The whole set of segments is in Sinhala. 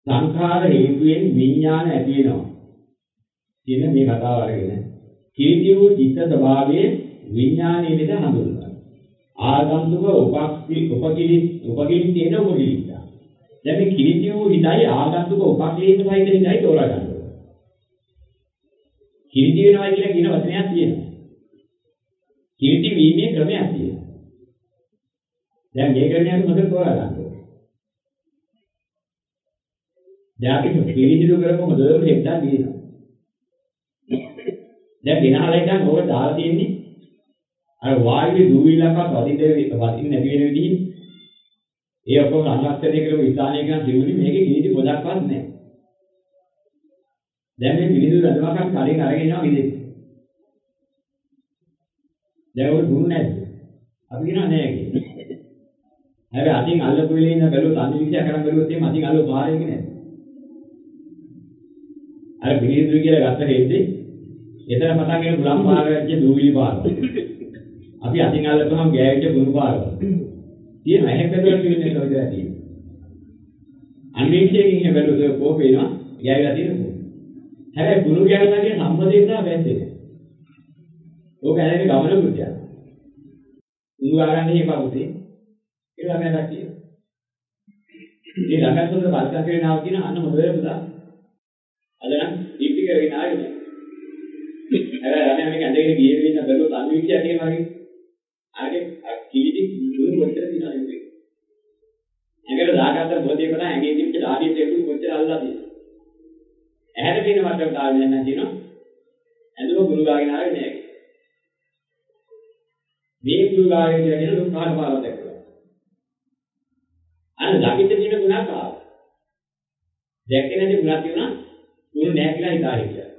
සංඛාර හේතුයෙන් විඥාන ඇති වෙනවා. කියන මේ කතාව අරගෙන කිලිටි වූ චිත්ත ස්වභාවයේ විඥානයේ ලෙස හඳුන්වනවා. ආගන්තුක උපකිලි තියෙන උපකිලිට. දැන් මේ කිලිටි වූ හිතයි ආගන්තුක උපක්ලේශ සහිත හිතයි තෝරා ගන්න ඕනේ. කිලිටි වෙනවා කියලා කියන වචනයක් තියෙනවා. කිලිටි වීමේ ක්‍රමයක් තියෙනවා. දැන් මේ ක්‍රමයක් මොකද තෝරා ගන්න ඕනේ. දැන් අපි කිලිටි දුක කරමු හොඳට හෙක්ටා දිනනවා. දැන් ගෙනහලා ඉතින් ඕක දාලා තියෙන්නේ අර වායුවේ දූවිල්ලක්වත් වදින්න නැති වෙන විදිහින් ඒ ඔක්කොම සංරක්ෂණය කරපු ස්ථානයක නම් තිබුණේ මේකේ කිලිටි පොදක්වත් නැහැ. දැන් මේ පිළිදු රඳවකක් කලින් අරගෙන යනවා විදෙස්. දැන් ඔය දුන්නේ නැද්ද? අපි කියනවා නෑ කියලා. හැබැයි අතින් අල්ලපු වෙලේ ඉන්න බැලුවොත් අනිවිෂය කරන් බැලුවොත් එහෙම අතින් අල්ලපු පාරේ නෑ. අර පිළිදු කියලා ගත්ත හේද්දේ එතන පටන් ගෙන බුලම් පාර වෙච්ච දූවිලි පාර. අපි අතින් අල්ලපුවම ගෑවිච්ච බුණු පාර. තියෙන ඇහැ බැලුවා කියන්නේ ඒක විතරයි තියෙන්නේ. අනිවිෂයෙන් ඉන්න බැලුවොත් කොහොම වෙනවා? ගෑවිලා තියෙනවා. හැබැයි බුණු ගෑවලාගේ සම්බන්ධය තමයි වැද්දේ. ඕක ඇලෙන්නේ ගමන කෘතියක්. උණු ආගන්නේ හේපවුතේ. ඒ ළමයාට කියනවා. මේ ළමයාට උදේ බලකම් කරගෙන ආව කියන අන්න හොඳට පුතා. අද නම් දීප්ති කරගෙන ආවේ නෑ. හැබැයි ළමයා මේක ඇඳගෙන ගියේ වෙන්න බැලුවොත් අනිවිෂය කියනවා වගේ. ආගේ කිලිටි දුරු කොච්චර දිනවද මේක. ඇඟට දාගත්ත බෝධිය කොටා ඇඟේ තිබ්බ ඩාඩිය දෙකුළු කොච්චර අල්ලලා තියෙනවද. ඇහැට පේන මට්ටමට ආවේ නැත්නම් කියනවා ඇඳුම ගුරු ගාගෙන ආවේ නෑ. මේ ගුරු ගාගෙන කියලා කියන දුක් පහල පාරක් දැක්කා. අන්න ළඟිට තියෙන ගුණක් ආවා. දැක්කේ නැති ගුණක් තියුණා ගුරු නෑ කියලා හිතා හිටියා.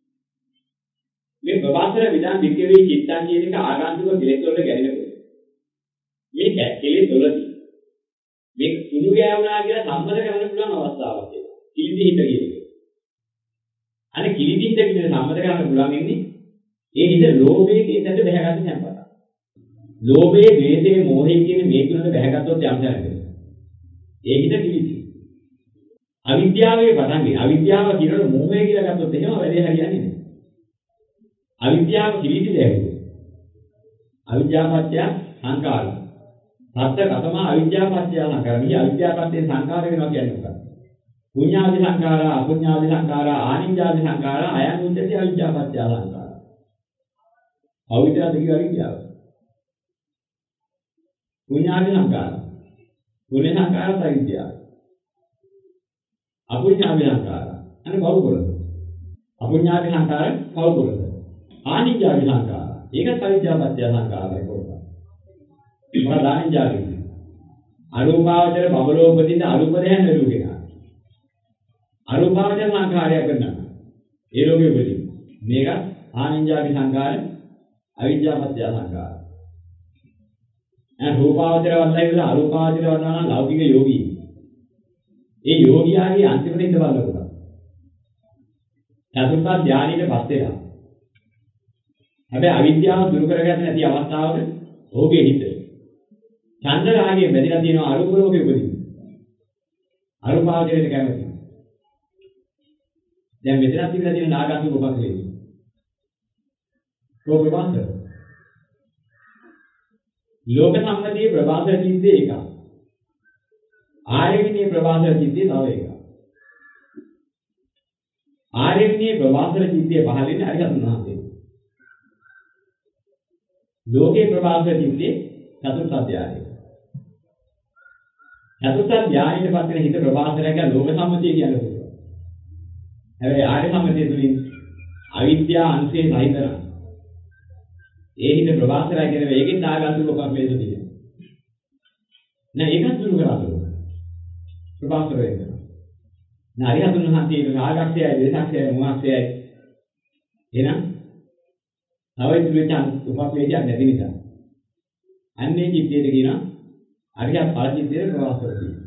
මේ ප්‍රවාසර විදාන් වික්‍රේ චිත්තං කියන එක ආගන්තුක කෙලෙස් වලට ගැලෙනකොට. මේ කෙලෙස් වලදී මේ කුණු ගෑවුනා කියලා සම්මත කරන්න පුළුවන් අවස්ථාවක් තියෙනවා. කිලිටි හිත කියන එක. අනේ කිලිටි හිත කියන සම්මත කරන්න පුළුවන් ඉන්නේ ඒ හිත ලෝභයේ කියන දේ බැහැගන්න යනපත. ලෝභයේ, ද්වේෂයේ, මෝහයේ කියන මේ තුනට බැහැගත්තොත් යම් තැනක. ඒ හිත කිලිටි. අවිද්‍යාවේ පටන්ගෙන අවිද්‍යාව කියනකොට මෝහය කියලා ගත්තොත් එහෙම වැඩේ හරියන්නේ නැහැ. අවිද්‍යාව කිලිටි දැවෙන්නේ. අවිද්‍යාපත්‍ය සංකාර. සත්‍ය කතම අවිද්‍යාපත්‍ය සංකාර. මේ අවිද්‍යාපත්‍ය සංකාර වෙනවා කියන්නේ මොකක්ද? පුඤ්ඤාදි සංඛාරා අපුඤ්ඤාදි සංඛාරා ආනිඤ්ඤාදි සංඛාරා අයං උච්චති අවිද්‍යාපත්‍ය සංඛාරා. අවිද්‍යාව දෙක අවිද්‍යාව. පුඤ්ඤාදි සංඛාරා. පුඤ්ඤ සංඛාරා අවිද්‍යාව. අපුඤ්ඤාදි සංඛාරා. අනේ බවුකොලද? අපුඤ්ඤාදි සංඛාර බවුකොලද? ආනිඤ්ඤාදි සංඛාරා. ඒකත් අවිද්‍යාපත්‍ය සංඛාරයි කොටස. මොකද ආනිඤ්ඤාදි? අරූපාවචර බබලෝ උපදින අරූප දෙයන් නෙරුගෙන. අරූපාවචර සංඛාරය කරනවා. ඒ ලෝකෙ උපදින. මේක ආනිඤ්ඤාදි සංඛාර අවිද්‍යාපත්‍ය සංඛාර. රූපාවචර වල්ලයි කියලා අරූපාවචර වන්නා නම් ලෞකික යෝගී. ඒ යෝගියාගේ අන්තිමට ඉඳ බලනකොට චතුර්ථ ධානයේට පස් වෙනවා. හැබැයි අවිද්‍යාව දුරු කරගන්න නැති අවස්ථාවක ඔහුගේ හිත චන්ද්‍ර රාගයේ බැඳලා තියෙනවා අරූප ලෝකෙ උපදින. අරූපාවචරයට කැමති. දැන් මෙතන තිබිලා තියෙන නාගන්තු මොකක්ද? ප්‍රබෝධ ලෝක සම්මතියේ ප්‍රබාසර චිත්තේ එකක්. ආර්යවිනී ප්‍රබාසර චිත්තේ තව එකක්. ආර්යවිනී ප්‍රබාසර චිත්තේ පහළින් අරිහතුන් වහන්සේ. ලෝකේ ප්‍රබාසර චිත්තේ චතුර්ථ ධානය. චතුර්ථ ධානයේ පස් වෙන හිත ප්‍රබාසරයක ලෝක සම්මතිය කියන්නේ කොහොමද? හැබැයි ආර්ය සම්මතිය තුලින් අවිද්‍යාව අංශේ සහිතන ඒ හිත ප්‍රවාසරය කියන වේගෙන් දාගත්තු ලෝකයක් වේද තියෙනවා. නෑ ඒකත් දුරු කරලා ප්‍රවාසර වෙනවා. නෑ අරිහතුන් වහන්සේගේ රාගක්ෂයයි, දේශක්ෂයයි, මොහක්ෂයයි එහෙනම් තව ඉදිරියට උපක්ලේශයක් නැති නිසා අන්නේ චිත්තයට කියනවා අරිහත් ඵල චිත්තයේ ප්‍රවාසර තියෙනවා.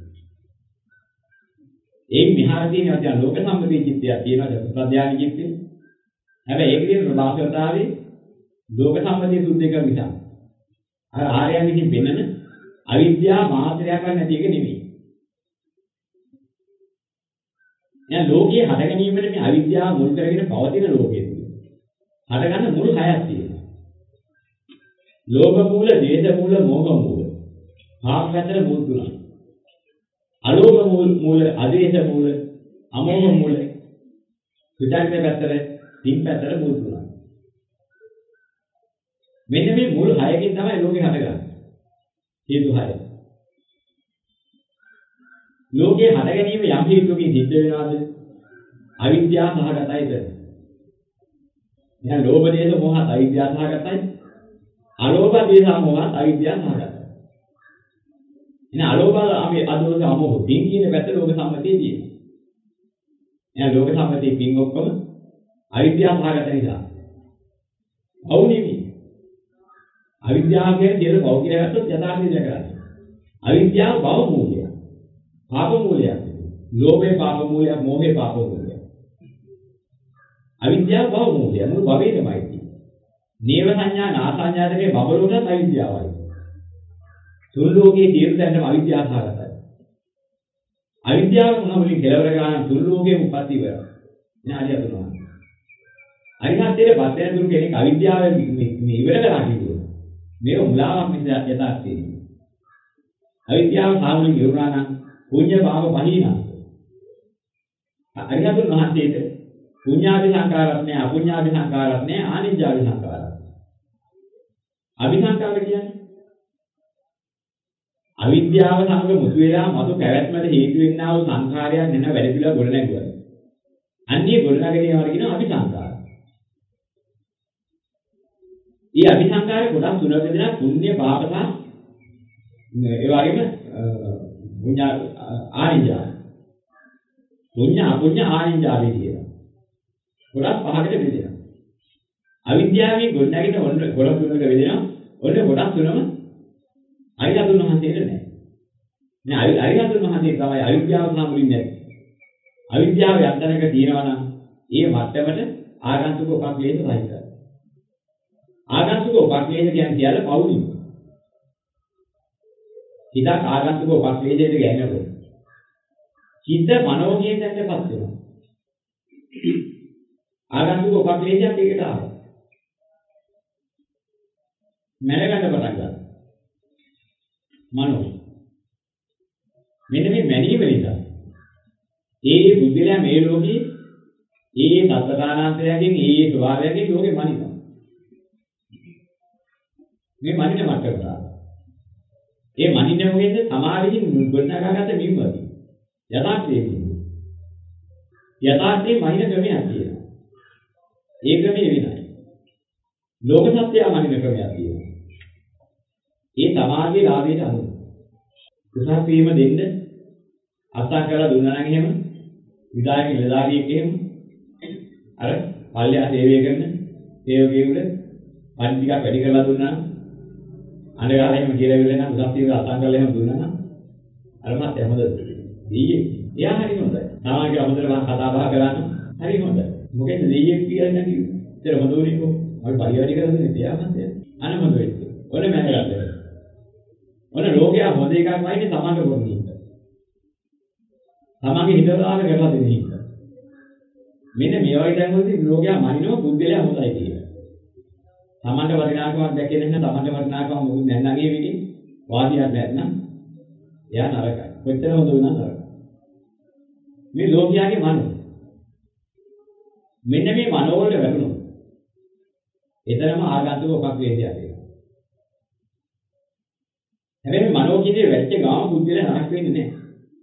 ඒ විහාර තියෙනවා ලෝක සම්මතී චිත්තයක් තියෙනවා චතුත්ථ චිත්තේ. හැබැයි ඒක කියන ප්‍රවාසරතාවේ ලෝක සම්මතයේ සුද්ධ එක නිසා. අර ආර්යයන් විසින් වෙන්නන අවිද්‍යාව මාත්‍රයක් නැති එක නෙමෙයි. එහෙනම් ලෝකයේ හට ගැනීමෙන් මේ අවිද්‍යාව මුල් කරගෙන පවතින ලෝකෙ හට ගන්න මුල් හයක් තියෙනවා. ලෝභ මූල, දේශ මූල, මෝහ මූල. ආපතර මූල තුනයි. අලෝභ මූල, අදේශ මූල, අමෝහ මූල. විචාරක පැත්තට, තින් පැත්තට මූල තුනයි. මෙන්න මේ මූල හයකින් තමයි ලෝකේ හටගන්නේ. හේතු හය. ලෝකේ හට ගැනීම යම් හේතුවකින් සිද්ධ වෙනවාද? අවිද්‍යාව සහගතයිද? එහෙනම් ලෝභ දේශ මොහත් අවිද්‍යාව සහගතයි. අලෝභ දේශ මොහත් අවිද්‍යාව සහගතයි. එහෙනම් අලෝභ අදෝස අමෝහ පින් කියන පැත්ත ලෝක සම්මතිය තියෙනවා. එහෙනම් ලෝක සම්මතිය පින් ඔක්කොම අවිද්‍යාව සහගත නිසා. අවු නෙමෙයි. අවිද්‍යාව කියන්නේ සියලු භව කියලා ගත්තොත් යථාර්ථය දැකගන්න. අවිද්‍යාව භව මූලය. පාප මූලයක්. ලෝභේ පාප මූලයක්, මෝහේ පාප මූලයක්. අවිද්‍යාව භව මූලය. මුළු භවයේමයි තියෙන්නේ. නේව සංඥා නාසඤ්ඤා දෙකේ බබලුණත් අවිද්‍යාවයි. තුන් ලෝකයේ තියෙන තැනම අවිද්‍යාව සහගතයි. අවිද්‍යාව මොනවලින් කෙලවර ගන්න තුන් ලෝකයේ උප්පත්ති වෙනවා. නේ හරියට තුනක්. අරිහත්ත්වයට පත් වෙන තුරු කෙනෙක් අවිද්‍යාව ඉවර කරා කියනවා. මේක මුලාවක් නිසා යථාර්ථය. අවිද්‍යාව සාමුලික ඉවරනා නම් පුඤ්ඤ භාව පහිනා. අරිහතුන් වහන්සේට පුඤ්ඤාභි සංකාරත් නැහැ, අපුඤ්ඤාභි සංකාරත් නැහැ, ආනිජ්ජාභි සංකාරත්. අභිසංකාර කියන්නේ අවිද්‍යාව සමග මුතු වෙලා මතු පැවැත්මට හේතු වෙන්නා වූ සංඛාරයන් නැන වැඩ පිළිවෙල ගොඩ නැගුවා. අන්නේ ගොඩ නැගෙනවට කියනවා අභිසංකාර. ඊ අභිසංකාරය ගොඩක් තුනක දෙනා පුණ්‍ය පාප සහ ඒ වගේම පුඤ්ඤ ආනිජ්ජා. පුඤ්ඤ අපුඤ්ඤ ආනිජ්ජා වේදිනවා. ගොඩක් පහකට බෙදෙනවා. අවිද්‍යාවෙන් ගොඩ නැගෙන ඔන්න ගොඩක් තුනක බෙදෙනවා. ඔන්න ගොඩක් තුනම අරිහතුන් වහන්සේට නැහැ. නෑ අරිහතුන් වහන්සේ තමයි අවිද්‍යාව සම්මුලින් නැති. අවිද්‍යාව යන්තනක තියෙනවා නම් ඒ මට්ටමට ආගන්තුක උපක්ලේශ සහිතයි. ආගන්තුක උපක්ලේශ කියන්නේ කියලා පවුලින්. හිතක් ආගන්තුක උපක්ලේශයට ගැහෙනකොට චිත්ත මනෝ කියන තැනටපත් වෙනවා. ආගන්තුක උපක්ලේශයක් ඒකට ආවා. මැනගන්න පටන් ගන්නවා. මනෝ මෙන්න මේ මැනීම නිසා ඒ බුද්ධිලා මේ ලෝකේ ඒ තත්ත්වානාන්තයකින් ඒ ස්වභාවයකින් ලෝකෙ මනිනවා. මේ මනින මට්ටමට ආවා. ඒ මනින්නේ මොකෙන්ද? සමාධියෙන් ගොඩනගාගත්ත නිම්මති. යථාර්ථයේ මනින ක්‍රමයක් තියෙනවා. ඒ ක්‍රමය වෙනයි. ලෝක සත්‍යය මනින ක්‍රමයක් තියෙනවා. ඒ සමාධියේ ලාභයට අනුව උසස් වීම දෙන්න අත්සන් කරලා දුන්නා නම් එහෙම විදායක නිලධාරියෙක් එහෙම අර පල්ලිය සේවය කරන සේවකයෙකුට පන්ති ටිකක් වැඩි කරලා දුන්නා නම් අඬගාලා එහෙම කියලා ඉවර නම් උසස් වීම අත්සන් කරලා එහෙම දුන්නා නම් අර මාත් හැමද දෙයියේ එයා හරි හොඳයි. සමාජයේ අමුතර කතා බහ කරන්න හරි හොඳයි. මොකෙන්ද දෙයියෙක් කියලා නැති ඉතල හොඳෝනේ කො අපි පරිවර්තන කරලා දෙන්නේ එයා මන්ද අනමද වෙච්ච ඔන්න මැනගත්තා. ඔන්න ලෝකයා හොඳ එකක් වයිනේ තමන්ට පොරොන්දු ඉන්න. තමන්ගේ හිතවලාට කරලා දෙන්නේ ඉන්න. මෙන්න මේ වගේ තැන් වලදී ලෝකයා මනිනවා බුද්ධිලයා හොඳයි කියලා. තමන්ට වටිනාකමක් දැකේ නැත්නම් තමන්ට වටිනාකමක් මොකුත් නැත්නම් ඒ විදිහින් වාදියක් නැත්නම් එයා නරකයි. කොච්චර හොඳ වුණත් නරකයි. මේ ලෝකයාගේ මනෝ. මෙන්න මේ මනෝ වලට වැටුණොත් එතරම් ආගන්තුක උපක්ලේශයක් වෙනවා. හැබැයි මනෝ කිදී වැච්ච ගාම බුද්ධිල නරක වෙන්නේ නැහැ.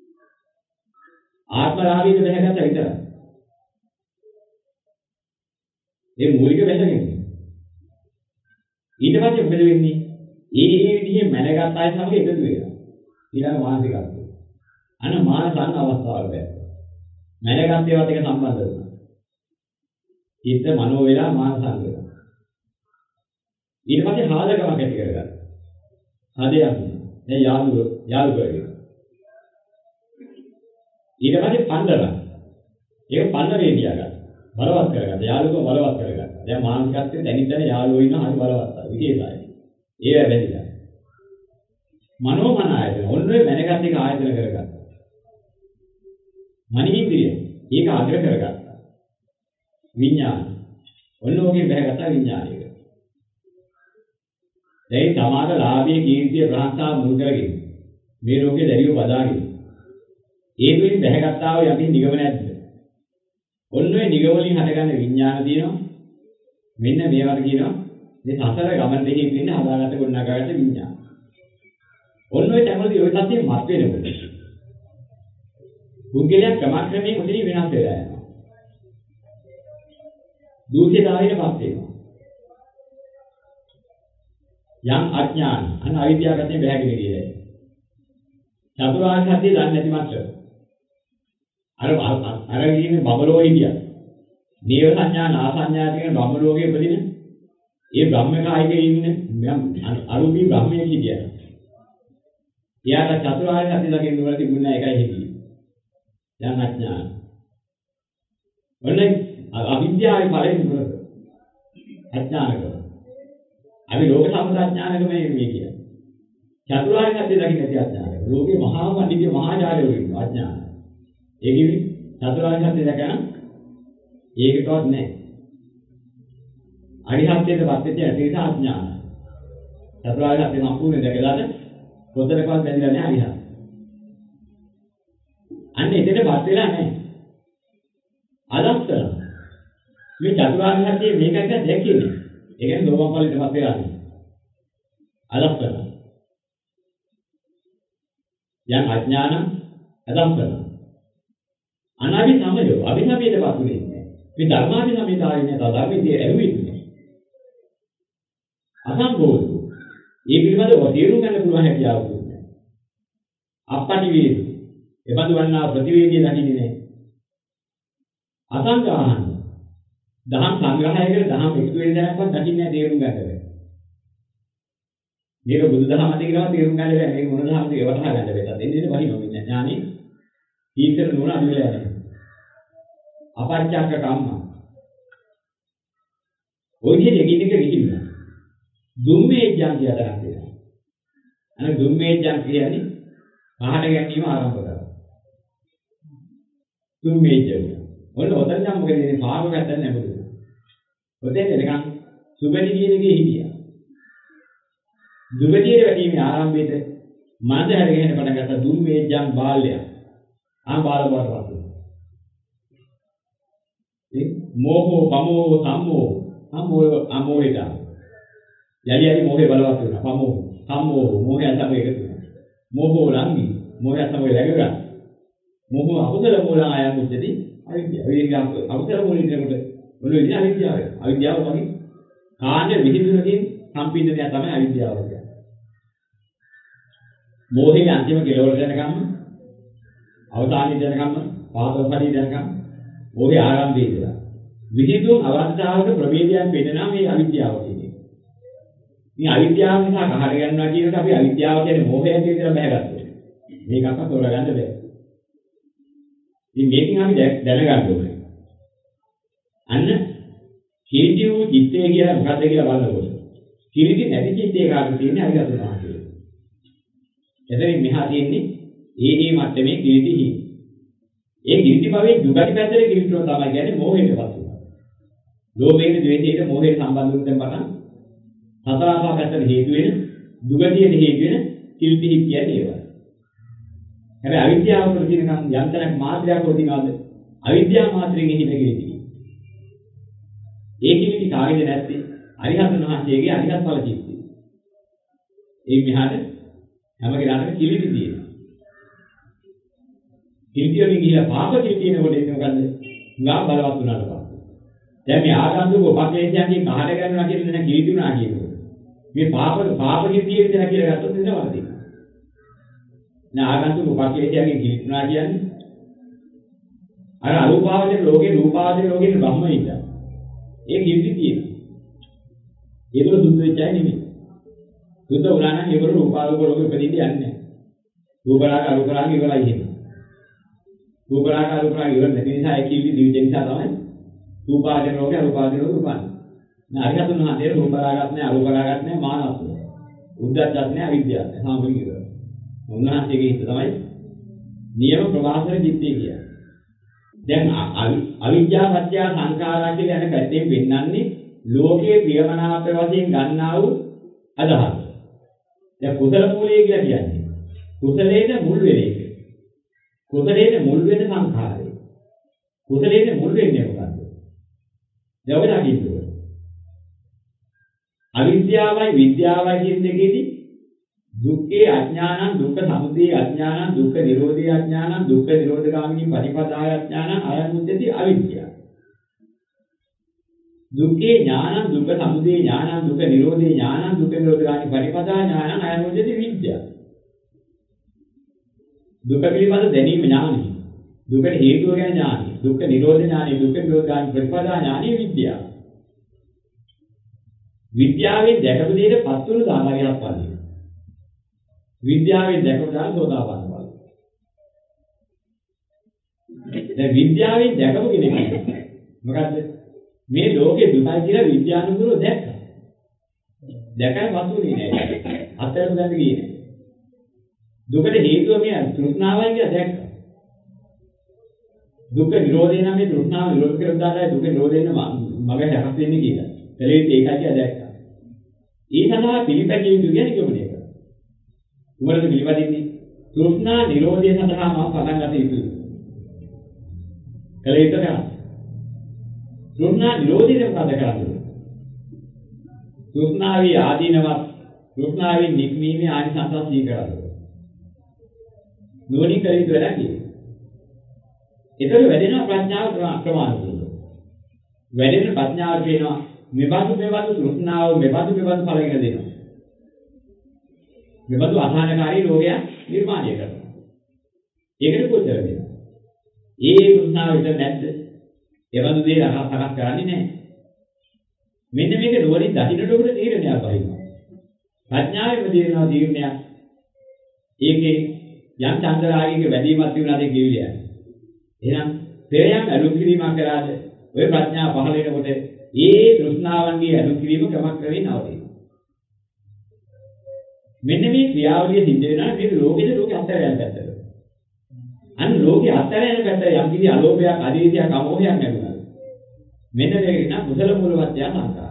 ආත්මලාභීව දැනගත්ත විතරයි. මේ මූලික වැදගත්. ඊට පස්සේ මොකද වෙන්නේ? ඒ විදිහේ මැනගත් අය සමග එකතු වෙනවා. ඊළඟ මානසිකත්වය. අන මානසන්න අවස්ථාවල බෑ. මැනගත් ඒවාත් එක සම්බන්ධ වෙනවා. චිත්ත මනෝ වේලා මානසන්න වෙනවා. ඊට පස්සේ හාදකමක් ඇති කරගන්නවා. හදයක් දැන් යාළු කරගෙන ඊට පස්සේ පණ්ඩරා ඒක පණ්ඩරේ තියාගන්න බලවත් කරගන්න යාළුකම බලවත් කරගන්න දැන් මානසිකත්වයේ තනින් තන යාළුවෝ ඉන්න හරි බලවත්යි විශේෂයි ඒව වැඩිලා මනෝමන ආයතන ඔන්න ඔය මැනගත් එක ආයතන කරගන්න මනින්ද්‍රිය ඒක අග්‍ර කරගත්තා. විඥාන. ඔන්නෝගෙන් බැහැගත්තා විඥානයක. දැන් සමාද ලාභයේ කීර්තිය ප්‍රහස්තාව මුල් කරගෙන මේ ලෝකේ දැරියෝ බදාගෙන ඒ තුලින් බැහැගත්තා වූ යකින් නිගම නැද්ද? ඔන්න ඔය නිගම වලින් හටගන්න විඥාන තියෙනවා. මෙන්න මේවට කියනවා මේ සසර ගමන දෙකේ තියෙන හදාගත්ත ගොඩනගාගත්ත විඥාන. ඔන්න ඔය තැන්වලදී ඔය තත්ත්වෙ මත් වෙනකොට පුද්ගලයා ක්‍රමක්‍රමයෙන් උදින වෙනස් වෙලා යනවා. දූෂිතාවයටපත් වෙනවා. යම් අඥාන අන අවිද්‍යාවකින් බැහැගෙන ගියයි. චතුරාර්ය සත්‍ය දන්නේ නැති මාත්‍ර. අර කියන්නේ බබලෝ හිටියා. නීව සංඥා නාසඤ්ඤා කියන බ්‍රහ්ම ලෝකයේ උපදින ඒ බ්‍රහ්මකායිකේ ඉන්න අරුපී බ්‍රහ්මයේ හිටියා. එයාට චතුරාර්ය සත්‍ය දකින්න වල තිබුණා එකයි හිටියේ. යම් අඥාන. ඔන්නේ අවිද්‍යාවේ ඵලෙන් දුරද. අඥානකම. අපි ලෝක සම්ප්‍රදාඥානක මේ කියන්නේ. චතුරාර්ය සත්‍ය දකින්න නැති අඥානක. ලෝකේ මහා පඬිතුක මහාචාර්යවරු ඉන්නවා අඥාන. ඒ කියන්නේ චතුරාර්ය සත්‍ය දැකන ඒකටවත් නැහැ. අරිහත්ත්වයට පත්වෙච්ච ඇතිස අඥාන. චතුරාර්ය සත්‍ය සම්පූර්ණ දැකලාද පොතේකවත් බැඳිලා නැහැ අරිහත්. අන්න එතනපත් වෙලා නැහැ. අදත්තර මේ චතුරාර්ය සත්‍ය මේකත් දැකේ නෑ. ඒ කියන්නේ දෝමපල්ලිටපත් වෙලා නැහැ. අදත්තර යම් අඥාන අදත්තර අනාවි සමයෝ අභිසමයටපත් වෙන්නේ. මේ ධර්මාභි සමිතාවේ නේ ධර්මයේ ඇරුවෙන්නේ. අසම්බෝධ. ඒ පිළිබඳව තේරුම් ගන්න පුළුවන් හැකියාවක් නැහැ. අපපටි වේද. එබඳු වන්නා ප්‍රතිවේදී දකින්නේ නැහැ. අසංගාහන. දහම් සංග්‍රහයකට දහම් එකතු වෙන දැනක්වත් දකින්නේ නැහැ තේරුම් ගන්න බැහැ. මේක බුදුදහම අත කියනවා තේරුම් ගන්න බැහැ. මේක මොන දහමද ඒවට හොයන්න බැහැ. දෙන්නේ වහිනවා මෙන්න ඥානෙ. ඊතර නෝන අඩු වෙලා යනවා. අපච්චක්ක කම්ම. ඔය විදිහට එකින් එක විහිදුනා. දුම්මේජ්ජන් කියලා තරක් දෙනවා. අනේ දුම්මේජ්ජන් කියන්නේ පහට ගැනීම ආරම්භ කරනවා. දුම්මේජ්ජන්. ඔන්න ඔතන නම් මොකද ඉන්නේ පාරක පැත්තෙන් නැඹුරු. ඔතෙන් එනකන් සුබටි කියන එකේ හිටියා. දුබටියේ වැඩිමේ ආරම්භයේද මන්ද හැරගෙන පටන් ගත්ත දුම්මේජ්ජන් බාල්‍ය. බාල බවටපත් වෙනවා. මෝහෝ පමෝ සම්මෝ අමෝහිත යලි මෝහේ බලවත් වෙනවා පමෝ සම්මෝ මෝහය සමග එකතු වෙනවා මෝහෝ ලංගි මෝහය සමග läගගන්න මෝහෝ අකුසල මූලං ආයම් උච්චති අවිද්‍යාව අකුසල මූලින් දෙනකොට මොන විදිහ අවිද්‍යාව වගේ කාණ්ඩ විහිදුවකින් සම්පීඩනය තමයි අවිද්‍යාව කියන්නේ මෝහයේ අන්තිම කෙලවර දැනගන්න අවසානයේ දැනගන්න පාදෝපදී දැනගන්න මෝහේ ආරම්භයේ ඉඳලා විහිදුම් අවස්ථාවක ප්‍රවේදයන් පෙන්නනා මේ අවිද්‍යාව කියන්නේ. මේ අවිද්‍යාව නිසා කහර ගන්නවා කියනකොට අපි අවිද්‍යාව කියන්නේ මෝහය කියලා බහැගත්තා. මේක අපට තෝරගන්න බෑ. ඉතින් මේකෙන් අපි දැනගන්න ඕනේ. අන්න කීටි වූ චිත්තය කියලා මොකද්ද කියලා බලනකොට. කීටි නැති චිත්තේ කාට තියෙන්නේ අවිගතනවා කියලා. එතනින් මෙහා තියෙන්නේ ඒ මට්ටමේ කීටි හි. ඒ කීටි භවයේ දුගති පැත්තේ කීටිව තමයි කියන්නේ මෝහයටපත් වෙනවා. ලෝභයෙන් ද්වේෂයට මෝහයට සම්බන්ධ වුණ දැන් පටන් සතර ආපා පැත්තට හේතු වෙන දුගතියට හේතු වෙන කිල්පිහි කියන්නේ ඒවා. හැබැයි අවිද්‍යාව වල තියෙනකම් යන්තනක් මාත්‍රයක් වදිනවද? අවිද්‍යාව මාත්‍රයෙන් හිතගෙන ඉන්නේ. ඒ කිලිටි කාගෙද නැත්තේ? අරිහතන් වහන්සේගේ අරිහත් ඵල චිත්තය. ඒ මෙහාට හැම කෙනාටම කිලිටි තියෙනවා. කිලිටි වලින් ගිහිලා පාප කිලිටිනකොට එන්නේ මොකද්ද? ගා බලවත් වුණාට පස්සේ දැන් මේ ආගන්තුක උපක්ලේශයන්ගේ කහර ගන්නවා කියන එක කිලිටුනා කියනවා. මේ පාප කිලිටියේ විතර කියලා ගත්තොත් එතන වරදිනවා. නා ආගන්තුක උපක්ලේශයන්ගේ කිලිටුනා කියන්නේ අර අරූපාවචර ලෝකේ රූපාවචර ලෝකේ බ්‍රහ්මයිත. ඒ කිලිටි තියෙනවා. ඒගොල්ලෝ සුද්ධ වෙච්ච අය නෙමෙයි. සුද්ධ වුණා නම් ඒගොල්ලෝ රූපාවචර ලෝකෙ උපදින්න යන්නේ නැහැ. රූපරාග අරූපරාග ඉවරයි එහෙම. රූපරාග අරූපරාග ඉවර නැති නිසා ඒ කිලිටි දිවිච්ච නිසා තමයි රූපාවචර ලෝකේ අරූපාවචර ලෝකේ උපන්නේ. නාරිහතුන් වහන්සේ රූපරාගත් නැහැ අරූපරාගත් නැහැ මානවත් නැහැ. උද්දච්චත් නැහැ අවිද්‍යාවත් නැහැ. සාමුලික ඉවර. උන්වහන්සේගේ හිත තමයි නියම ප්‍රවාහතර චිත්තය කියන්නේ. දැන් අවිද්‍යාව සත්‍ය සංඛාරා කියලා යන පැත්තෙන් වෙන්නන්නේ ලෝකයේ ප්‍රියමනාප වශයෙන් ගන්නා වූ අදහස්. දැන් කුසල මූලය කියලා කියන්නේ කුසලයේ මුල් වෙන එක. කුසලයේ මුල් වෙන සංඛාරය. කුසලයේ මුල් වෙන්නේ මොකක්ද? දැන් ඔබ දකින්න. අවිද්‍යාවයි විද්‍යාවයි කියන දෙකේදී දුක්ඛේ අඥානං දුක්ඛ සමුදය අඥානං දුක්ඛ නිරෝධය අඥානං දුක්ඛ නිරෝධගාමිනී පටිපදාය අඥානං අයමුද්දති අවිද්‍යාව. දුක්ඛේ ඥානං දුක්ඛ සමුදය ඥානං දුක්ඛ නිරෝධේ ඥානං දුක්ඛ නිරෝධගාමිනී පටිපදාය ඥානං අයමුද්දති විද්‍යාව. දුක පිළිබඳ දැනීම ඥානයි. දුකට හේතුව ගැන ඥානයි. දුක්ඛ නිරෝධ ඥානයි දුක්ඛ නිරෝධගාමිනී පටිපදාය ඥානයි විද්‍යාව. විද්‍යාවෙන් දැකපු දෙයට පස්වන සාමාන්‍යයක් වන්නේ. විද්‍යාවෙන් දැකපු දාන සෝදාපන්න බව. දැන් විද්‍යාවෙන් දැකපු කෙනෙක් මොකද්ද? මේ ලෝකේ දුකයි කියලා විද්‍යානුකූලව දැක්කා. දැකලා පස්වුනේ නෑ. අත්හැරලා දැන් ගියේ නෑ. දුකට හේතුව මේ තෘෂ්ණාවයි කියලා දැක්කා. දුක නිරෝධේ නම් මේ තෘෂ්ණාව නිරෝධ කරලා දාලා දුක නිරෝධෙන්න මග හැරස් වෙන්නේ කියලා. එළේ ඒකයි කියලා දැක්කා. ඒ සඳහා පිළිපැදිය යුතු කියන නිගමනය කරා. උඹලද පිළිපදින්නේ? තෘෂ්ණා නිරෝධය සඳහා මම පටන් ගත යුතුයි. කළ යුතු කරා. තෘෂ්ණා නිරෝධය මොකද කරන්නේ? තෘෂ්ණාවේ ආදීනවත් තෘෂ්ණාවේ නික්මීමේ ආනිසංසස් දී කරන්නේ. නුවණින් කළ යුතු වැඩක් නේ. ඒතර වැඩෙනවා ප්‍රඥාව ක්‍රමානුකූලව. වැඩෙන ප්‍රඥාව කියනවා මෙබඳු තෘෂ්ණාව මෙබඳු ඵලගෙන දෙනවා. මෙබඳු අසහනකාරී රෝගයක් නිර්මාණය කරනවා. ඒකට කොච්චර වෙනවා? ඒ තෘෂ්ණාව විතර නැද්ද? එබඳු දේ රහසක් කරන්නේ නැහැ. මෙන්න මේක නුවණින් දකින්නට උඩ තීරණයක් වහිනවා. ප්‍රඥාවෙම දිනනවා තීරණයක්. ඒකේ යම් චන්දරාගයක වැඩිමත් තිබුණාද කිවිලිය. එහෙනම් පෙරයන් අලුත් කිරීමක් කරාද ඔය ප්‍රඥාව පහළ වෙනකොට ඒ තෘෂ්ණාවන්ගේ අලුත් කිරීම ක්‍රමක්‍රමයෙන් නවතිනවා. මෙන්න මේ ක්‍රියාවලිය සිද්ධ වෙනවා මේ ලෝකේ අත්හැර යන පැත්තට. අන්න ලෝකේ අත්හැර යන පැත්තට යම් කිසි අලෝභයක්, අදීතියක්, අමෝහයක් නැගුණා. මෙන්න මේක නා කුසල මූලවත්ය සංකාර.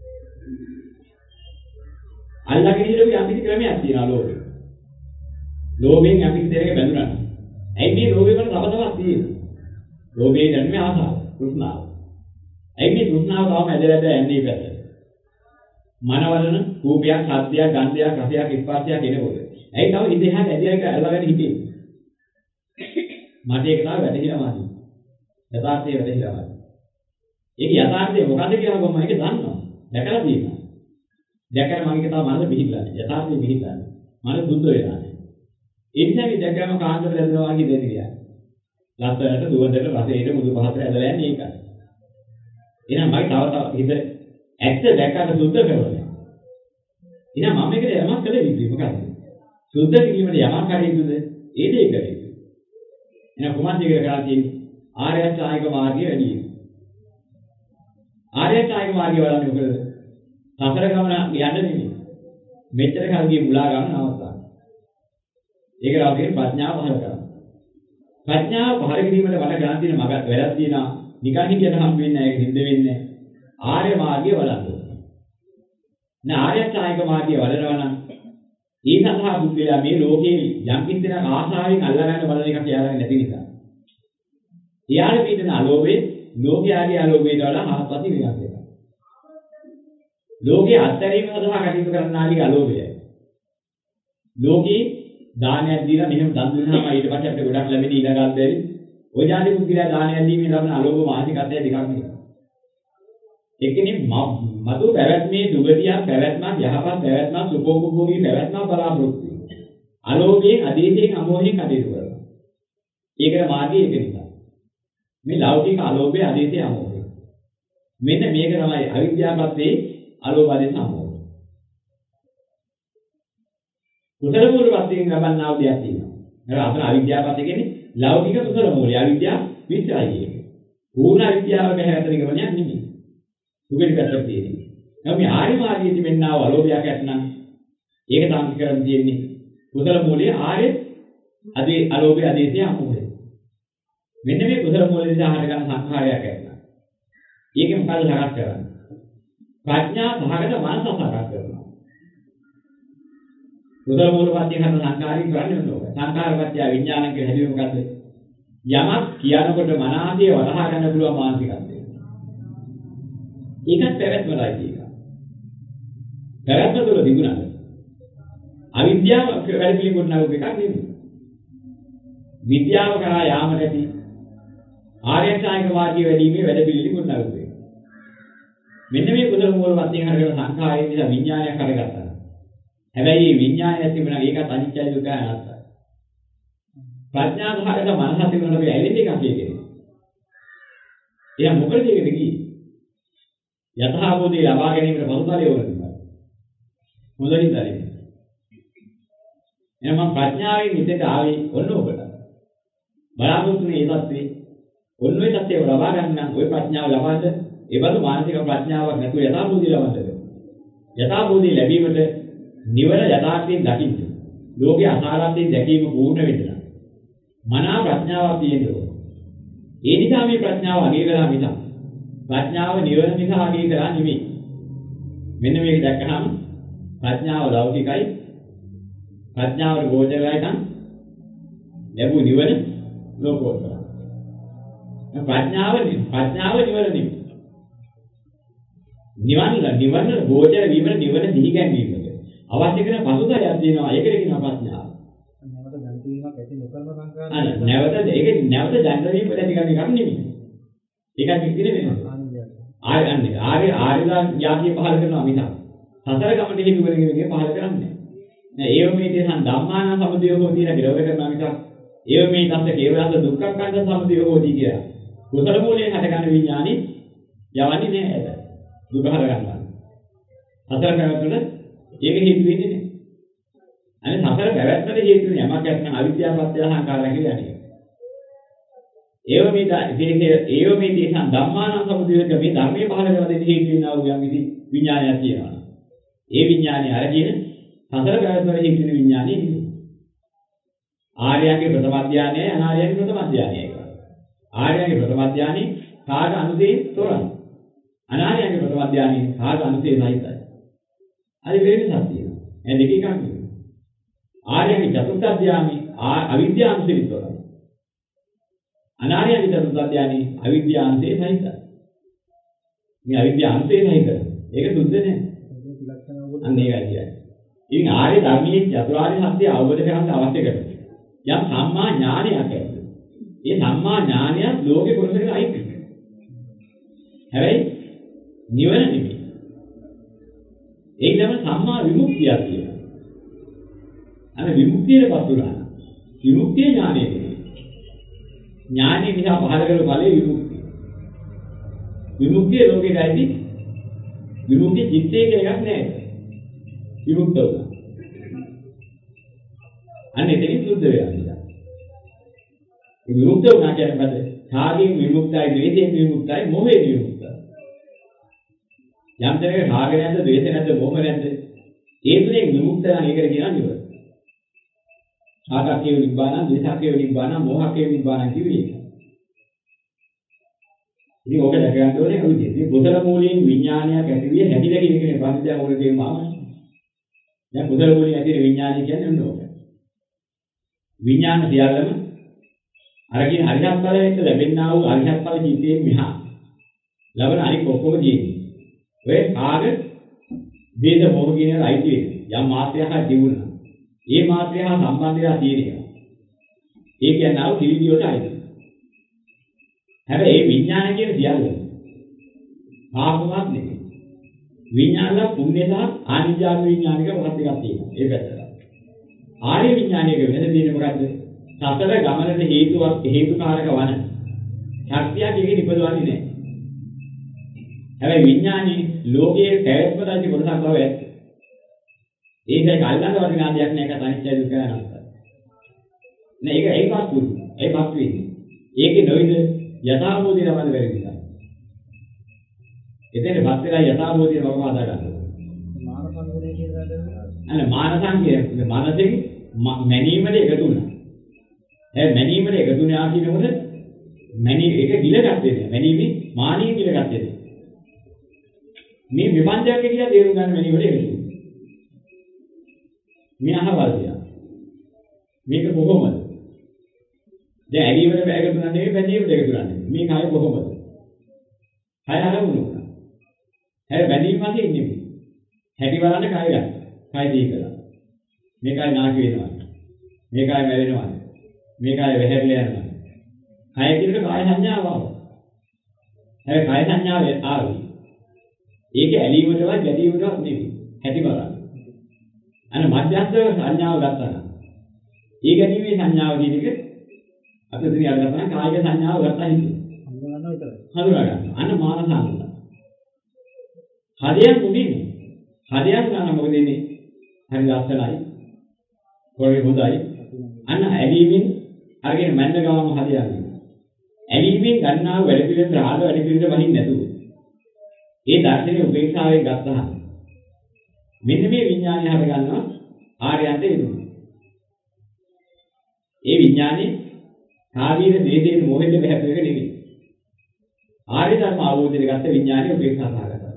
අල්ලගෙන ඉඳපු යම් කිසි ක්‍රමයක් තියෙනවා ලෝකේ. ලෝභයෙන් යම් කිසි දෙයක බැඳුනා. ඇයි මේ ලෝභය වල තව තවත් තියෙන්නේ? ලෝභයේ ජන්මේ ආසාව, තෘෂ්ණාව. ඇයි මේ තෘෂ්ණාව තවම ඇදලා යන්නේ පැත්තට? මනවලන රූපයක්, ශබ්දයක්, ගන්ධයක්, රසයක්, ස්පර්ශයක් එනකොට. ඇයි තව ඉදෙහාට ඇදලා අල්ලගෙන හිටියේ? මට ඒක තමයි වැටහිලා මාදී. යථාර්ථය වැටහිලා මාදී. ඒක යථාර්ථය මොකද්ද කියලා මම ඒක දන්නවා. දැකලා තියෙනවා. දැකලා මම ඒක තමයි මනස පිහිටලා. යථාර්ථය පිහිටලා. මනස දුද්ද වෙලා. ඒ නිසා මේ දැක්කම කාන්දර ඇදලා වගේ දෙන්නේ. ලස්සනට දුවදට රසයට මුදු පහතට ඇදලා යන්නේ ඒකයි. එහෙනම් මගේ තව හිත ඇත්ත දැක්කට සුද්ධ කරනවා. එහෙනම් මම මේකට යමක් කළ යුතුයි මොකක්ද? සුද්ධ කිරීමට යමක් කළ යුතුද? ඒ දේ කළ යුතුයි. එහෙනම් කොහොමද ඒක කරලා තියෙන්නේ? ආර්ය අෂ්ටාංගික මාර්ගය වැඩි වෙනවා. ආර්ය අෂ්ටාංගික මාර්ගය වලන්නේ මොකද? සසර ගමන යන්න නෙමෙයි. මෙච්චර කල් ගිය මුලා ගමන නවත්තා. ඒක රාගයෙන් ප්‍රඥාව පහළ කරනවා. ප්‍රඥාව පහළ කිරීමට වඩා ගන්න තියෙන මගක් වැඩක් තියෙනවා. නිකන් හිතියට හම් වෙන්නේ නැහැ. ඒක හින්ද වෙන්නේ. ආර්ය මාර්ගය වඩන්න ඕනේ. නේ ආර්ය අෂ්ටාංගික මාර්ගය වඩනවා නම් ඒ සඳහා බුද්ධිලා මේ ලෝකේ යම් කිසිදෙන ආශාවෙන් අල්ලගන්න බලන එක කියලා නැති නිසා. ඊයාලේ පිටින අලෝභේ ලෝකයාගේ අලෝභයට වඩා හාත්පසින් වෙනස් වෙනවා. ලෝකයේ අත්හැරීම සඳහා කටයුතු කරන්නාගේ අලෝභයයි. ලෝකේ දානයක් දීලා මෙහෙම දන් දුන්නාම ඊට පස්සේ අපිට ගොඩක් ලැබෙන ඊළඟත් බැරි. ඔය ජාති බුද්ධිලා දානයක් දීමේ ලබන අලෝභ මානසිකත්වය දෙකක් නෙවෙයි. ඒකනේ මතු පැවැත්මේ දුගතියක් පැවැත්මක් යහපත් පැවැත්මක් සුඛෝපභෝගී පැවැත්මක් බලාපොරොත්තු වෙනවා. අලෝභයෙන් අදීතයෙන් අමෝහයෙන් කටයුතු කරනවා. ඒකට මාර්ගය ඒක නිසා. මේ ලෞකික අලෝභය අදීතය අමෝහය. මෙන්න මේක තමයි අවිද්‍යාවපත්ේ අලෝභ අදීත අමෝහය. කුසල මූලපත්යෙන් ලබන්නා වූ දෙයක් තියෙනවා. ඒක අතන අවිද්‍යාවපත් කියන්නේ ලෞකික කුසල මූලය. අවිද්‍යාව විස්තරයි කියන්නේ. පූර්ණ අවිද්‍යාව බහැරතන ගමනයක් නෙමෙයි. සුගති පැත්තට තියෙන්නේ. එහෙනම් මේ ආර්ය මාර්ගයේ තිබෙනා වූ අලෝභයක් ඇතනම් ඒක තමයි කරන් තියෙන්නේ. කුසල මූලයේ ආර්ය අලෝභය අදීතය අමෝහය. මෙන්න මේ කුසල මූල නිසා හටගන්න සංඛාරයක් ඇතිවෙනවා. ඒකෙන් මොකද සකස් කරන්නේ? ප්‍රඥා සහගත මනස සකස් කරනවා. කුසල මූලපත්‍ය කරන සංඛාරික කරන්නේ මොනවද? සංඛාරපත්‍ය විඥාන කියන හැටි මොකද්ද? යමක් කියනකොට මනසේ වටහා ගන්න පුළුවන් මානසිකත්වය. ඒකත් පැවැත්මලයි කියනවා. පැවැත්ම තුළ තිබුණාද? අවිද්‍යාව වැඩ පිළිගොඩ නගපු එකක් නෙමෙයි. විද්‍යාව කරා යාමට ඇති ආර්යසායක මාර්ගයේ වැඩිීමේ වැඩ පිළිගොඩ නගපු එක. මෙන්න මේ කුසල මූල වශයෙන් හරගෙන සංඛාරය නිසා විඥානයක් හරගත්තා. හැබැයි මේ විඥානයක් තිබුණා ඒකත් අනිත්‍යයි දුකයි අනාත්තයි. ප්‍රඥා භාගයට මනස තිබුණා අපි ඇලෙන්නේ එකක් කියන්නේ. එයා මොකද ඒකද කියේ? යථාභූතේ ලබා ගැනීමට පසුතලයේ වුණා. හොඳින් දරේ. එහෙනම් ප්‍රඥාවෙන් ඉතින් ආවේ ඔන්න ඔබට. බලාපොරොත්තුනේ ඒ தත්ත්වේ ඔන්න ඔය தත්ත්වය ලබා ගන්න නම් ওই ප්‍රඥාව ලබන්න ඒ බඳු මානසික ප්‍රඥාවක් නැතුව යථාභූතේ ලබන්නද? යථාභූතේ ලැබීමට නිවන යථාර්ථයෙන් දකින්න. ලෝකේ අසාරත්වයෙන් දැකීම පූර්ණ වෙන්න. මනා ප්‍රඥාවක් තියෙන්න ඕන. ඒ නිසා මේ ප්‍රඥාව අගය කරා මිසක් ප්‍රඥාව නිවන නිසා අගය කරා නෙමෙයි. මෙන්න මේක දැක්කහම ප්‍රඥාව ලෞකිකයි. ප්‍රඥාවට ගෝචරයි නම් ලැබු නිවන ලෝකෝත්තරයි. ප්‍රඥාව නිවන නෙමෙයි. නිවන ගෝචර වීම නිවන දිහි ගැනීමද අවශ්‍ය කරන පසුතලයක් තියෙනවා. ඒකට කියනවා ප්‍රඥාව. නැවත දැනීමක් ඇති නොකරන සංකාරය. නැවත දැනීමක් ඇති කරන එකක් නෙමෙයි. ඒකක් ඉතිරි වෙනවා. ආර්යයන් යාතිය පහල කරනවා මිසක් සතර ගමන හේතු වෙනකෙ පහල කරන්නේ නැහැ. ඒව මේ තේසන් ධම්මාන සමුදයෝ තියෙන විරෝධ කරනවා මිසක් ඒව මේ තත්ත්ව කේවලස දුක්ඛක්ඛන්ද සමුදයෝ හොදී කියලා. කුසල මූලයෙන් හටගන්න විඥානෙ යවන්නේ නැහැ. දුක හර ගන්නවා. සතර පැවැත්මට ඒක හේතු වෙන්නේ නැහැ. අනේ සතර පැවැත්මට හේතු වෙන යමක් නැත්නම් අවිද්‍යාව පත්‍ය සංකාරය කියලා යන්නේ. ඒව මේ තේසන් ධම්මාන සමුදයෝ මේ ධර්මයේ පහල කරලා දෙන්න හේතු වෙනා වූ යම් කිසි විඥානයක් තියෙනවා. ඒ විඥානය අරගෙන සතර පැවැත්මට හේතු වෙන විඥානය නෙමෙයි. ආර්යයන්ගේ ප්‍රථම අධ්‍යානයයි අනාර්යයන්ගේ ප්‍රථම අධ්‍යානයයි. ආර්යයන්ගේ ප්‍රථම අධ්‍යානෙ කාග අනුසේ තොරයි. අනාර්යයන්ගේ ප්‍රථම අධ්‍යානෙ කාග අනුසේ සහිතයි. අද වෙනසක් තියෙනවා. මේ දෙක එකක් නෙවෙයි. ආර්යයන්ගේ චතුර්ථ අධ්‍යානෙ අවිද්‍යාව අනුසේ තොරයි. අනාර්යයන්ගේ චතුර්ථ අධ්‍යානෙ අවිද්‍යාව අනුසේ සහිතයි. මේ අවිද්‍යාව අනුසේ සහිතයි. ඒක සුද්ධ නෑ. අන්න ඒකයි කියන්නේ. ඉතින් ආර්ය ධර්මයේ චතුරාර්ය සත්‍ය අවබෝධ කරගන්න අවශ්‍ය කරනවා. යම් සම්මා ඥානයක් ඇති. ඒ සම්මා ඥානය ලෝකේ කොටසකට අයිති. හැබැයි නිවන නෙමෙයි. ඒක තමයි සම්මා විමුක්තිය කියනවා. අර විමුක්තියටපත් වුණා. විමුක්තිය ඥානය නෙමෙයි. ඥානය නිසා පහළ කරන ඵලයේ විමුක්තිය. විමුක්තිය ලෝකේට අයිති. විමුක්තිය චිත්තයේ කියලා එකක් නෑ. විමුක්ත වුණා. අන්න එතනින් සුද්ධ වෙනවා. විමුක්ත වුණා කියන්නේ මොකද? කාගෙන් විමුක්තයි, ද්වේෂයෙන් විමුක්තයි, මොහයෙන් විමුක්තයි. යම් තැනක රාග නැද්ද, ද්වේෂ නැද්ද, මොහ නැද්ද? ඒ තුලින් විමුක්ත නම් ඒකට කියනවා නිවන. රාගකේ නිබ්බාන, ද්වේෂකේ නිබ්බාන, මොහකේ නිබ්බාන කිව්වේ ඒක. ඉතින් ඕක දැක ගන්න ඕනේ ඔය විදිහට. මේ කුසල මූලයෙන් විඥානයක් ඇති විය හැදිලා කියන එකනේ පස්සේ ඕක තේමාම. දැන් කුසල මූලයෙන් ඇති වෙන විඥානය කියන්නේ මොනවද? විඥාන සියල්ලම අර කියන අරිහත් ඵලයට ලැබෙනා වූ අරිහත් ඵල ජීවිතයේ මිහා ලබන අනික ඔක්කොම ජීවිතය. ඔය කාග වේද මොහ කියන අයිති වෙන යම් මාත්‍රයක් තිබුණා. ඒ මාත්‍රය හා සම්බන්ධය තියෙනවා. ඒ කියන්නේ ආව කිවිදියට අයිති. හැබැයි මේ විඥාන කියන සියල්ල පාපවත් නෙමෙයි. විඥානල පුණ්‍ය සහ ආනිජාන විඥානික මොකක්ද එකක් තියෙනවා. ඒ පැත්තට. ආර්ය විඥානයක වෙනස තියෙන්නේ මොකද්ද? සතර ගමනට හේතුකාරක වන ශක්තියක් එකේ නිපදවන්නේ නැහැ. හැබැයි විඥානයේ ලෝකයේ පැවැත්මට කොටසක් බව ඇත්ත. ඒකයි කල්ලාන වදින ආදියක් නෑ ඒක අනිත්‍ය දුක අනාත්මයි. නෑ ඒකවත් පුදු. ඒකවත් වෙන්නේ. ඒකේ නොයිද යථාභූතය ලබන්න බැරි නිසා. එතන වත් වෙලා යථාභූතය වගම හදා ගන්නවා. මානසංගනේ කියලා අනේ මානසංගය මනසෙන් මැනීමට එකතු වුණා. ඒ මැනීමට එකතු වුණා කියනකොට ගත්තේ නෑ. මැනීමේ මානිය කියලා ගත්තේ නෑ. මේ විපංචක කියලා තේරුම් ගන්න මැනීම වල හේතුව. මේ අහවල් දෙයක්. මේක කොහොමද? දැන් ඇලීමට බැගතුන නෙවෙයි බැඳීමට එකතුන නෙවෙයි. මේ කය කොහොමද? කය අරමුණු වුණා. හැබැයි බැඳීම වශයෙන් නෙවෙයි. හැටි බලන්න කය ගන්න. කය දී කළා. මේ කය නාකි වෙනවා. මේ කය මැරෙනවා. මේ කය වැහැරිලා යනවා. කය කියනකොට කාය සංඥාව ආවා. හැබැයි කය සංඥාව ආවේ. ඒක ඇලීමටවත් ගැටීමටවත් නෙවෙයි. හැටි බලන්න. අන්න මධ්‍යස්ථ සංඥාව ගත්තා නම්. ඒ ගැනීමේ සංඥාව කියන එක අපිට ඉතින් අරගත්තා නම් කායික සංඥාව ගත්තා හිතුවා. හඳුනනවා විතරයි. හඳුනා ගන්න. අන්න මාන සංඥා. හරියක් උනේ. හරියක් ගන්න මොකද ඉන්නේ? හරි ලස්සනයි. කොරේ හොඳයි. අන්න ඇලීමෙන් අරගෙන මැන්න ගාම හරියන්නේ. ඇලීමෙන් ගන්නා වැඩ පිළිවෙල රාග වැඩ පිළිවෙල වහින්න නැතුව. ඒ දර්ශනයේ උපේක්ෂාවෙන් ගත්තා. මෙන්න මේ විඥානය හද ගන්නවා ආර්යයන්ට එනවා. ඒ විඥානේ කාදීන දේදේන මොහෙද බහැපෙක නෙවෙයි. ආර්ය ධර්ම අවබෝධයට ගත්ත විඥානේ උපේක්ෂා සාගතයි.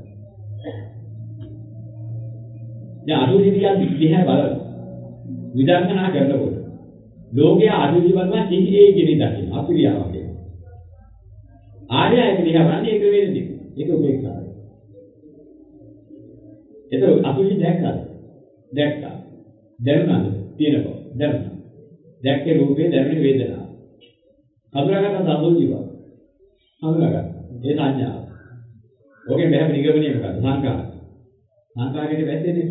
දැන් අනුදිතියක් දිහා බලන්න. විදර්ශනා කරනකොට ලෝකයේ අනුදි බලනවා කිහිේ කියන දකින්න අපිරියාවක් කියනවා. ආර්යයක දිහා බලන්නේ ඒක වෙන්නේ. ඒක උපේක්ෂාවයි. ඒක අතුලි දැක්කා. දැනුණාද? තියෙනවා. දැනුණා. දැක්කේ රූපේ දැනෙන වේදනාව. හඳුනාගත්ත අතුලි බව. හඳුනාගත්තා. ඒ සංඥාව. ඔකේ මෙහෙම නිගමනය මොකක්ද? සංකාර. සංකාරයේ වැද්දේනේ.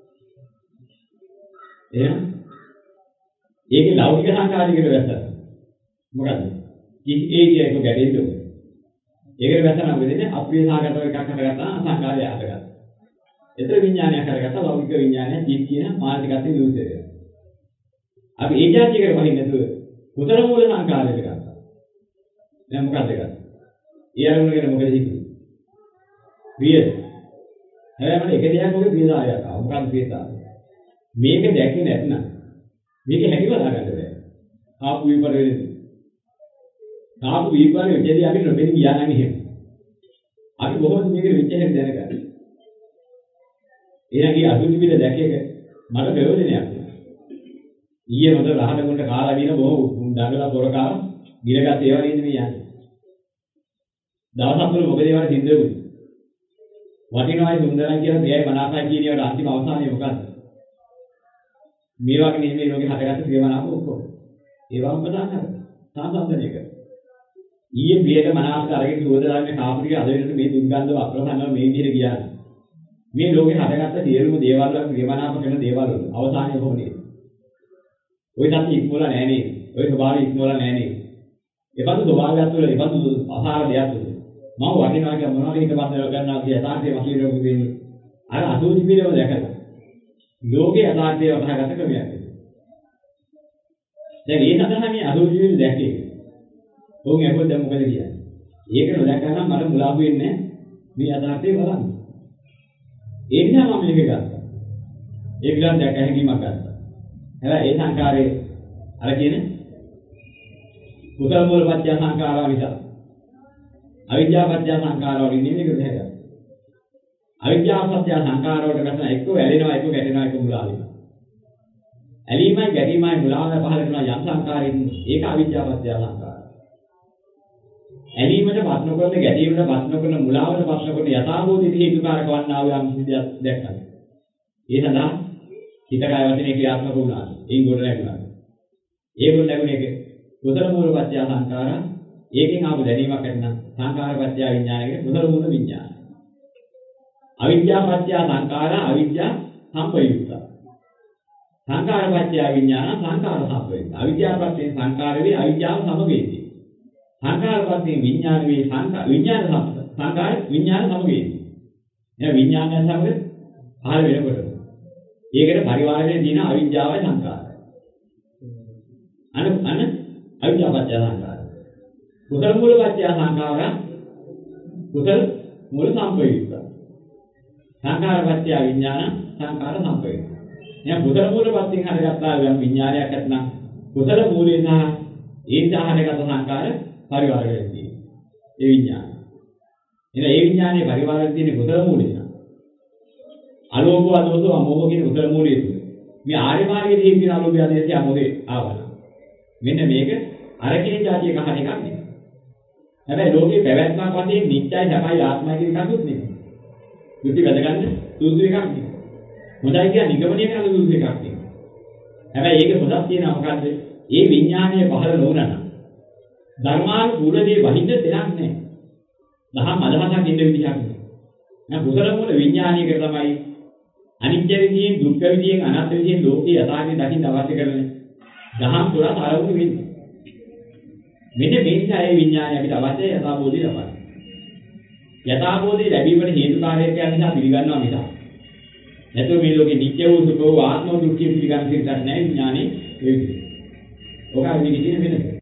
එහෙනම් ඒකේ ලෞකික සංකාරිකට වැද්දා. මොකද්ද? ඒ කියේක ගැටෙන්න ඕනේ. ඒකට වැසනා වෙන්නේ අප්‍රිය සාගතව එකක් හටගත්තා සංකාරය හටගත්තා. ඒතර විඥානයක් හටගත්තා ලෞකික විඥානය ජීත් කියන මානසිකත්වයේ විරුද්ධ වෙනවා. අපි ඒ જાතියකට වහින්න නැතුව කුසල මූල සංකාරයට ගත්තා. දැන් මොකක්ද ගත්තා? ඒ අරමුණ ගැන මොකද හිතුවේ? ප්‍රියද? හැබැයි මට එක දෙයක් ඔගේ ප්‍රියතාවයක් ආවා. මොකක්ද ප්‍රියතාවය? මේක දැක්කේ නැත්නම් මේක හැකිව දාගන්න බෑ. ආපු විපර වෙන්නේ. ආපු විපරේ වෙච්චදී අපි නොබෙන ගියා නම් එහෙම. අපි කොහොමද මේක වෙච්ච හැටි දැනගන්නේ? එහෙනම් ඒ අදුනි පිළ දැක එක මට ප්‍රයෝජනයක් නෑ. ඊයේ මට රහට කොට කාලා දින බොහොම දඟලා පොර කාලා ගිරගත් ඒවා නේද මේ යන්නේ. දවසක් වල මොකද ඒවට සිද්ධ වෙන්නේ? වටිනවයි සුන්දරයි කියලා මෙයයි මනාපයි කියන ඒවාට අන්තිම අවසානය මොකද්ද? මේ වගේ නෙමෙයි ලෝකේ හටගත්ත ප්‍රියමනාප ඔක්කොම. ඒවම කතා කරා. සාසන්දනය කර. ඊයේ ප්‍රියට මනාපට අරගෙන සුවදාන්නේ කාපුරිය අද වෙනකොට මේ දුක්ගන්ධව අප්‍රසන්නව මේ විදිහට ගියා. මේ ලෝකේ හටගත්ත සියලුම දේවල් වල ප්‍රියමනාප කරන දේවල් වල අවසානය කොහොමද? ඔය සත්‍ය ඉක්මවලා නැහැ නේද? ඔය ස්වභාවය ඉක්මවලා නැහැ නේද? ඒබඳු ස්වභාවයක් තුළ ඒබඳු අසාර දෙයක් තුළ මම වටිනවා කියන මොනවාද හිතපස්සල ගන්නවා කියන යථාර්ථයේ වශයෙන් ලෝකෙ වෙන්නේ. අර අසෝචි පිළිවෙල දැකලා ලෝකේ යථාර්ථයේ වටහාගත ක්‍රමයක්. දැන් ඒ සඳහා මේ අසෝචි පිළිවෙල දැක්කේ. ඔවුන් අපෝ දැන් මොකද කියන්නේ? ඒක නොදැක්කම මට මුලාපු වෙන්නේ මේ යථාර්ථය බලන්න. ඒ නිසා මම මේක ගත්තා. ඒ විලාස දැක හැකියාවක් ගත්තා. හැබැයි ඒ සංකාරයේ අර කියන්නේ කුසල මූල පත්‍ය සංඛාරා නිසා අවිද්‍යා පත්‍ය සංඛාරා වලින් නෙමෙයි මේක. අවිද්‍යා පත්‍ය සංඛාර වලට ගන්න එක්ක ඇලෙනවා එක්ක ගැටෙනවා එක්ක මුලා වෙනවා. ඇලීමයි ගැටීමයි මුලාව පහල කරන යම් සංඛාරයෙන් ඒක අවිද්‍යා පත්‍ය සංඛාර. ඇලීමට ප්‍රශ්න කරන ගැටීමට ප්‍රශ්න කරන මුලාවට ප්‍රශ්න කරන යථාභූත හේතුකාරක වන්නා වූ යම් විදියක් දැක්කම. ඒ සඳහා හිත කය වචනේ ක්‍රියාත්මක වුණා. ඒන් ගොඩ නැගුණා. ඒ ගොඩ නැගුණ එක කුසල මූල පත්‍ය සංඛාර ඒකෙන් ආපු දැනීමක් ඇතිනම් සංඛාර පත්‍ය විඥාන කියන කුසල මූල විඥාන. අවිද්‍යා පත්‍ය සංඛාර අවිද්‍යා සම්පයුක්ත. සංඛාර පත්‍ය විඥාන සංඛාර සම්පයුක්ත. අවිද්‍යා පත්‍ය සංඛාර වේ අවිද්‍යාව සමගේදී. සංඛාර පත්‍ය විඥාන වේ විඥාන සංඛාර විඥාන සමගේදී. එන විඥානය සමග පහළ වෙනකොට ඒකට පරිවාරයේ දින අවිද්‍යාවයි සංඛාරයි. අන අවිද්‍යාව පත්‍ය සංඛාර. කුසල මූල පත්‍ය සංඛාර කුසල මූල සම්පයුක්ත. සංඛාර පත්‍ය විඥාන සංඛාර සම්පයුක්ත. එහෙනම් කුසල මූල පත්‍යෙන් හටගත්තා යම් විඥානයක් ඇතනම් කුසල මූලේ සහ ඒ සහ හටගත් සංඛාර පරිවාර වෙන්නේ. ඒ විඥානය. එන ඒ විඥානයේ පරිවාරයේ තියෙන කුසල මූලය. අලෝභ අදෝසෝ අමෝහ කියන කුසල මූලය තුන. මේ ආර්ය මාර්ගයේ තියෙන අලෝභය ආදේශය අමෝහේ ආවන. මෙන්න මේක අර කෙනේ જાතිය කහන එකක් නෙමෙයි. හැබැයි ලෝකේ පැවැත්මක් වශයෙන් නිත්‍යයි සැපයි ආත්මයි කියන කකුත් නෙමෙයි. යුක්ති වැද ගන්න සුදුසු එකක් නෙමෙයි. හොඳයි කියන නිගමනය කරන සුදුසු එකක් නෙමෙයි. හැබැයි ඒකේ හොදක් තියෙනවා මොකද්ද? ඒ විඥානීය පහළ නොවුනනම් ධර්මානුකූලදී වහින්න දෙයක් නැහැ. දහම් අදහසක් ඉන්න විදිහක් නෑ. නෑ කුසල මූල විඥානීයක තමයි අනිත්‍ය විදියෙන්, දුක්ඛ විදියෙන්, අනාත්ම විදියෙන් ලෝකේ යථාර්ථය දකින්න අවශ්‍ය කරන දහම් තුනක් ආරම්භ වෙන්නේ. මෙන්න මේ නිසා ඒ විඥානය අපිට අවශ්‍යයි යථාබෝධය ලබන්න. යථාබෝධය ලැබීමට හේතුකාරකයන් නිසා පිළිගන්නවා මිසක්. නැත්නම් මේ ලෝකේ නිත්‍ය වූ සුඛ වූ ආත්ම දුක්ඛ පිළිගන්න දෙයක් නෑ විඥානේ ඒ විදිහට. ඔක අපි කියන වෙනස.